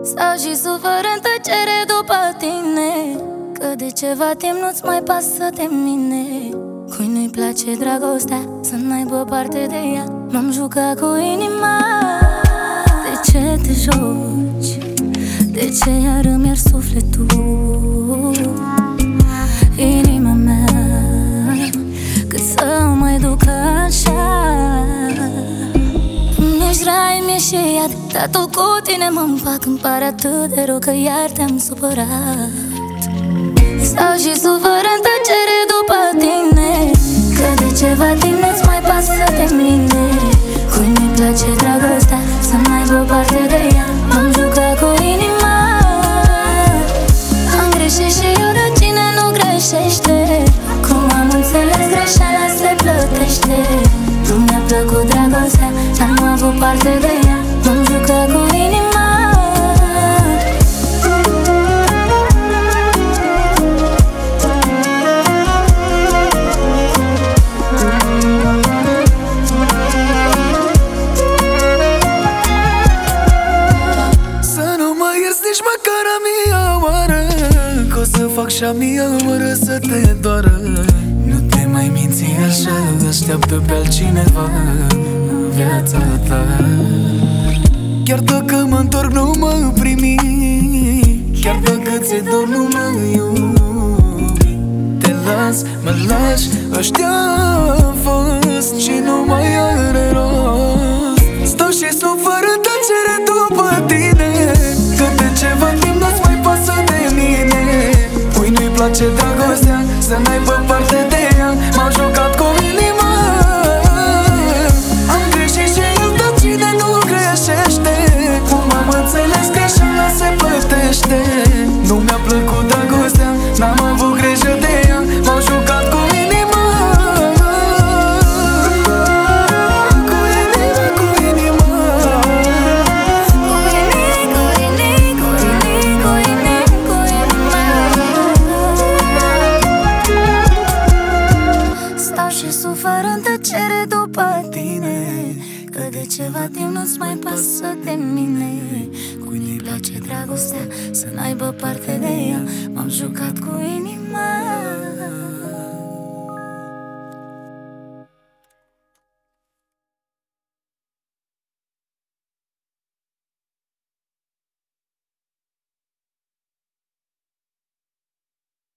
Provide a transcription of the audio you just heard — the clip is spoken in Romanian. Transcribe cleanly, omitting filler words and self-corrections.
Stau și sufăr în tăcere după tine, că de ceva timp nu-ți mai pasă de mine. Cui nu-i place dragostea, să n-aibă parte de ea. M-am jucat cu inima. De ce te joci? De ce iar îmi iar sufletul? Inima mea, cât să mai duc așa? Mi-ești rai, mi-e și iad, dar tot cu tine mă împac. Îmi pare atât de rău că iar te-am supărat. Stau și sufăr în tăcere după tine, că de ceva timp nu-ți mai pasă de mine. Cui nu-i place dragostea, să n-aibă parte de ea. M-am jucat cu inima. Am greșit și eu, dar cine nu greșește? Cum am înțeles, greșeala se plătește. Nu mi-a plăcut dragostea, n-am avut parte de ea. M-am jucat cu inima. Nici măcar a mia oară, că o să fac și a mia oară să te doară. Nu te mai minți așa, așteaptă pe altcineva viața ta. Chiar dacă mă întorc nu mă primi, chiar dacă ți-e dor nu mă iubi. Te las, mă lași, ăștia-am fost și nu mai are rost. Stau și sufăr în tăcere după tine, că de ceva timp nu-ți mai pasă de mine. Cui nu-i place dragostea, să n-aibă parte de ea. M-am jucat cu inima. Am greșit și eu, dar cine nu greșește? Cum am înțeles, greșeala se plătește. Nu mi-a plăcut dragostea, n-am avut grijă de ea. M-am jucat cu inima. Sufăr în tăcere după tine, că de ceva timp nu-ți mai pasă de mine. Cui nu-i place dragostea, să n-aibă parte de ea. M-am jucat cu inima.